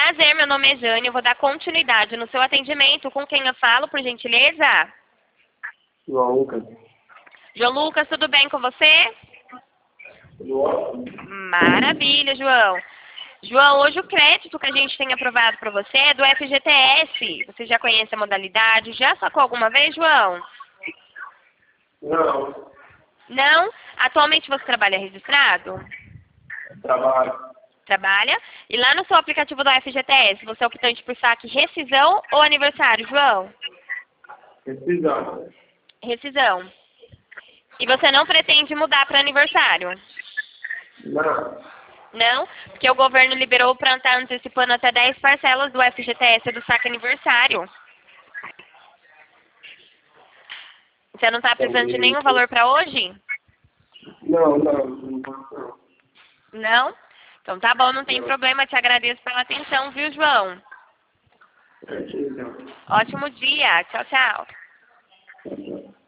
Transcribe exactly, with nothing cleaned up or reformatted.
prazer, meu nome é Jane, eu vou dar continuidade no seu atendimento. Com quem eu falo, por gentileza? João Lucas. João Lucas, tudo bem com você? Tudo ótimo. Maravilha, João. João, hoje o crédito que a gente tem aprovado para você é do F G T S. Você já conhece a modalidade? Já sacou alguma vez, João? Não. Não? Atualmente você trabalha registrado? Trabalho. Trabalha. E lá no seu aplicativo da F G T S, você é optante por saque rescisão ou aniversário, João? Precisando. Rescisão. E você não pretende mudar para aniversário? Não. Não? Porque o governo liberou para estar antecipando até dez parcelas do F G T S do saque aniversário. Você não está precisando de nenhum valor para hoje? Não, não. Não posso não. Não? Então tá bom, não tem Não. problema. Te agradeço pela atenção, viu, João? Certinho, então. Ótimo dia. Tchau, tchau. Tchau, tchau.